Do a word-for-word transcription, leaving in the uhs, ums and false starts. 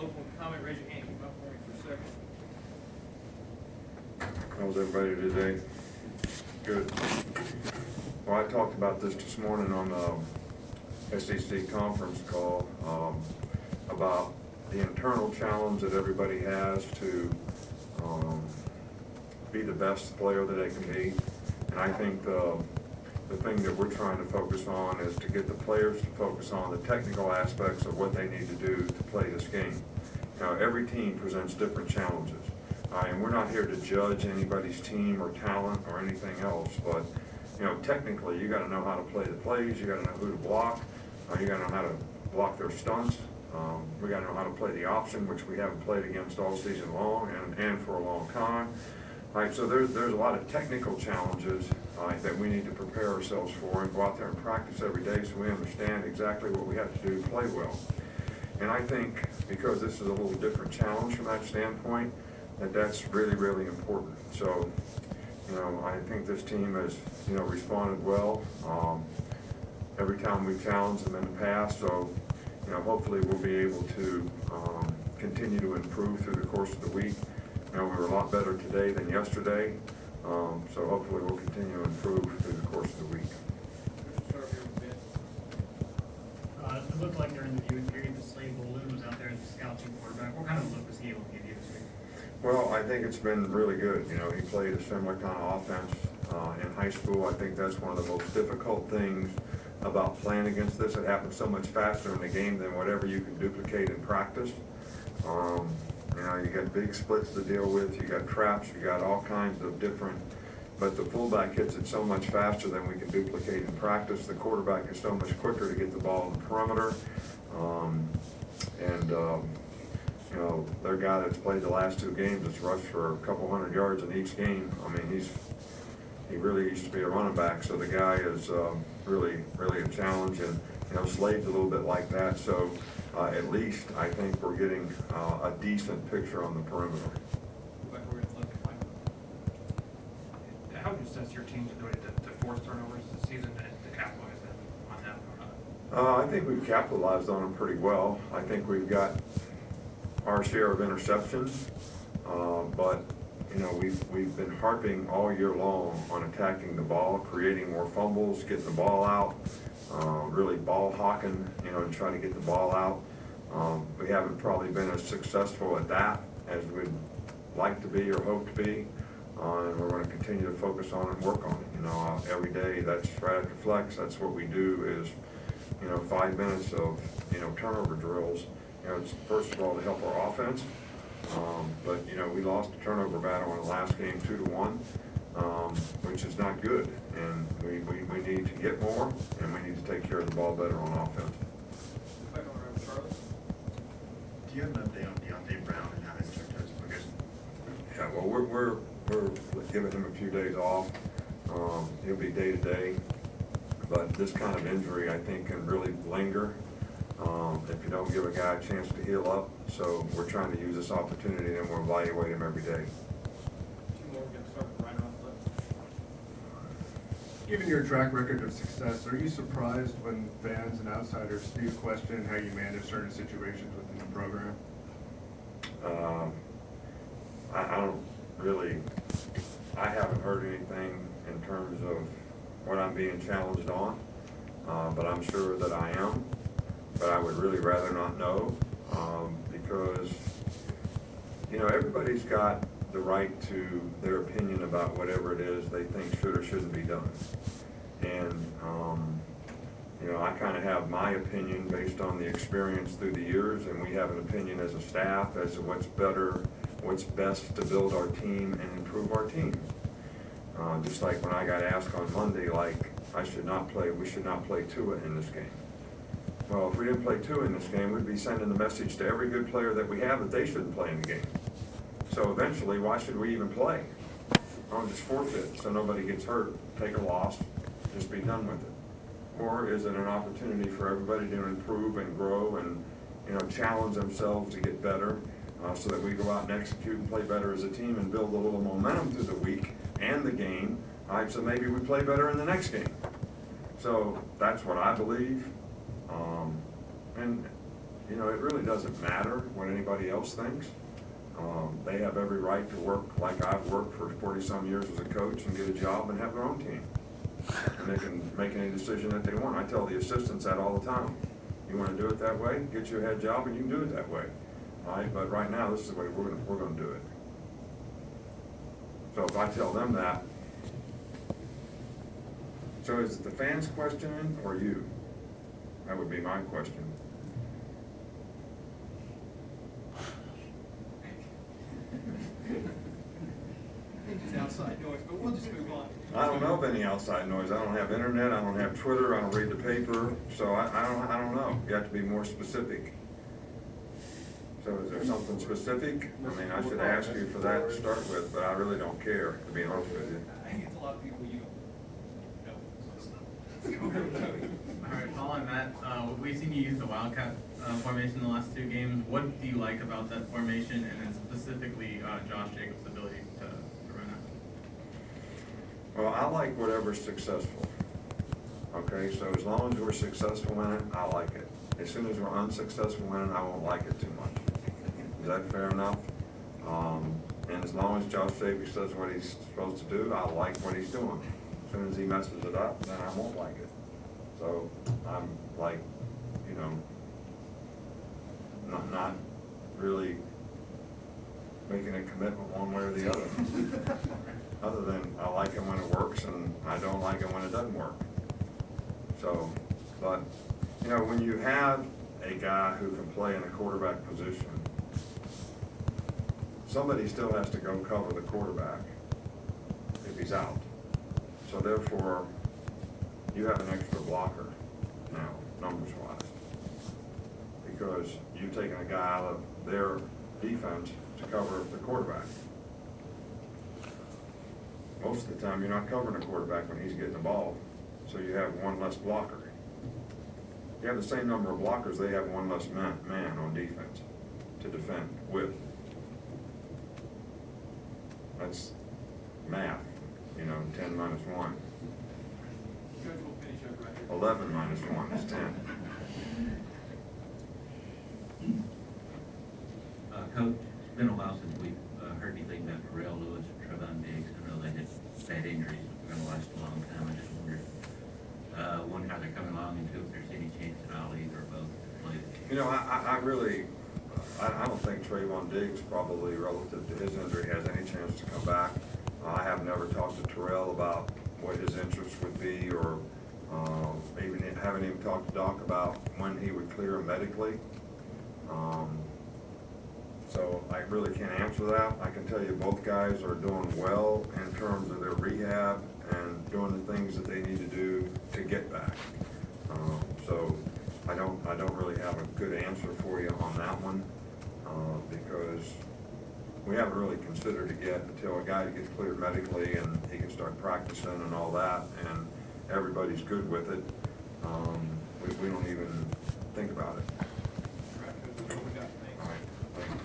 local comment, raise your hand, keep it up for me for a second. How's everybody today? Good. Well, I talked about this this morning on the S E C conference call um, about the internal challenge that everybody has to um, be the best player that they can be. And I think the, the thing that we're trying to focus on is to get the players to focus on the technical aspects of what they need to do to play this game. You know, every team presents different challenges. Uh, and we're not here to judge anybody's team or talent or anything else, but you know, technically, you got to know how to play the plays. You got to know who to block. Uh, you got to know how to block their stunts. Um, we got to know how to play the option, which we haven't played against all season long and, and for a long time. All right, so there's there's a lot of technical challenges uh, that we need to prepare ourselves for and go out there and practice every day so we understand exactly what we have to do to play well. And I think because this is a little different challenge from that standpoint, that that's really, really important. So, you know, I think this team has, you know, responded well um, every time we've challenged them in the past. So, you know, hopefully we'll be able to um, continue to improve through the course of the week. You know, we were a lot better today than yesterday. Um, so hopefully we'll continue to improve through the course of the week. Start here with Ben. Uh, it looked like during the viewing period that Slade Bolden was out there as a scout team quarterback. What kind of look was he able to give you this week? Well, I think it's been really good. You know, he played a similar kind of offense uh, in high school. I think that's one of the most difficult things about playing against this. It happens so much faster in the game than whatever you can duplicate in practice. Um, you know, you got big splits to deal with. You got traps. You got all kinds of different. But the fullback hits it so much faster than we can duplicate in practice. The quarterback is so much quicker to get the ball in the perimeter. Um, and um, you know, their guy that's played the last two games has rushed for a couple hundred yards in each game. I mean, he's he really used to be a running back, so the guy is um, really, really a challenge. And you know, Slade's a little bit like that. So uh, at least I think we're getting uh, a decent picture on the perimeter. Back over to Lincoln, Mike. How would you assess your team's ability to, to force turnovers this season and to capitalize them on that? Uh, I think we've capitalized on them pretty well. I think we've got our share of interceptions, uh, but you know we've we've been harping all year long on attacking the ball, creating more fumbles, getting the ball out, uh, really ball hawking, you know, and trying to get the ball out. Um, we haven't probably been as successful at that as we'd like to be or hope to be, uh, and we're going to continue to focus on it and work on it. You know, uh, every day. That's right after flex. That's what we do is, you know, five minutes of you know turnover drills. You know, it's first of all to help our offense, um, but you know we lost the turnover battle in the last game two to one, um, which is not good. And we, we, we need to get more, and we need to take care of the ball better on offense. Back over to Charlie. Do you have an update on Deontay Brown and how his check tests are progressing? Yeah, well, we're we're we're giving him a few days off. Um, he'll be day to day, but this kind of injury I think can really linger. Um, if you don't give a guy a chance to heal up. So we're trying to use this opportunity and we'll evaluate him every day. Two more, we're going to start with Ryan on the left. Given your track record of success, are you surprised when fans and outsiders do question how you manage certain situations within the program? Um, I, I don't really, I haven't heard anything in terms of what I'm being challenged on, uh, but I'm sure that I am. But I would really rather not know, um, because, you know, everybody's got the right to their opinion about whatever it is they think should or shouldn't be done. And, um, you know, I kind of have my opinion based on the experience through the years, and we have an opinion as a staff as to what's better, what's best to build our team and improve our team. Uh, just like when I got asked on Monday, like, I should not play, we should not play Tua in this game. Well, if we didn't play two in this game, we'd be sending the message to every good player that we have that they shouldn't play in the game. So eventually, why should we even play? I'll just forfeit so nobody gets hurt, take a loss, just be done with it. Or is it an opportunity for everybody to improve and grow and, you know, challenge themselves to get better, uh, so that we go out and execute and play better as a team and build a little momentum through the week and the game, all right, so maybe we play better in the next game. So that's what I believe. Um, and you know, it really doesn't matter what anybody else thinks. Um, they have every right to work like I've worked for forty-some years as a coach and get a job and have their own team. And they can make any decision that they want. I tell the assistants that all the time. You want to do it that way, get you a head job and you can do it that way. All right, but right now, this is the way we're gonna, we're gonna do it. So if I tell them that, so is it the fans questioning or you? That would be my question. It's outside noise, but we'll just move on. I don't know of any outside noise. I don't have internet, I don't have Twitter, I don't read the paper, so I, I don't, I don't know. You have to be more specific. So is there something specific? I mean, I should ask you for that to start with, but I really don't care, to be honest with you. I think it's a lot of people you don't know. So let's go over to Cody. All right, following that, uh, we've seen you use the Wildcat uh, formation in the last two games. What do you like about that formation, and then specifically uh, Josh Jacobs' ability to, to run out? Well, I like whatever's successful. Okay, so as long as we're successful in it, I like it. As soon as we're unsuccessful in it, I won't like it too much. Is that fair enough? Um, and as long as Josh Jacobs does what he's supposed to do, I like what he's doing. As soon as he messes it up, then I won't like it. So I'm like, you know, not, not really making a commitment one way or the other. Other than I like it when it works and I don't like it when it doesn't work. So, but, you know, when you have a guy who can play in a quarterback position, somebody still has to go cover the quarterback if he's out. So therefore, you have an extra blocker now, numbers-wise, because you've taken a guy out of their defense to cover the quarterback. Most of the time, you're not covering a quarterback when he's getting the ball, so you have one less blocker. You have the same number of blockers, they have one less man, man on defense to defend with. That's math, you know, ten minus one. Judge will finish up right here. eleven minus one is ten. Uh, Coach, it's been a while since we've uh, heard anything about Terrell Lewis or Trevon Diggs. I know they had bad injuries that were going to last a long time. I just wondered, uh, one, how they're coming along, and two, if there's any chance at all either or both to play this year. You know, I, I, I really, I, I don't think Trevon Diggs probably relative to his injury has any chance to come back. Uh, I have never talked to Terrell about what his interest would be, or uh, even haven't even talked to Doc about when he would clear medically. Um, so I really can't answer that. I can tell you both guys are doing well in terms of their rehab and doing the things that they need to do to get back. Um, so I don't, I don't really have a good answer for you on that one, uh, because we haven't really considered it yet until a guy gets cleared medically and he can start practicing and all that, and everybody's good with it. Um, we, we don't even think about it. All right, Coach, that's all we got. Thanks. All right, thank you.